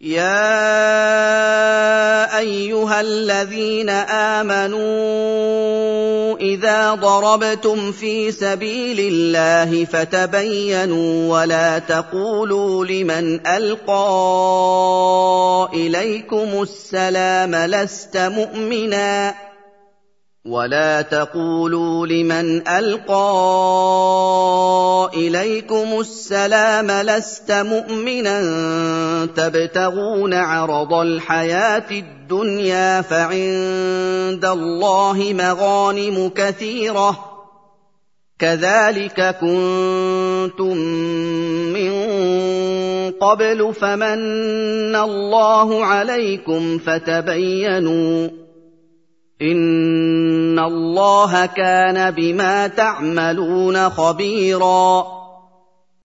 يَا أَيُّهَا الَّذِينَ آمَنُوا إِذَا ضَرَبْتُمْ فِي سَبِيلِ اللَّهِ فَتَبَيَّنُوا وَلَا تَقُولُوا لِمَنْ أَلْقَىٰ إِلَيْكُمُ السَّلَامَ لَسْتَ مُؤْمِنًا تَبْتَغُونَ عَرَضَ الْحَيَاةِ الدُّنْيَا فَعِندَ اللَّهِ مَغَانِمُ كَثِيرَةٌ ۚ كَذَٰلِكَ كُنتُم مِّن قَبْلُ فَمَنَّ اللَّهُ عَلَيْكُمْ فَتَبَيَّنُوا ۚ إِنَّ اللَّهَ كَانَ بِمَا تَعْمَلُونَ خَبِيرًا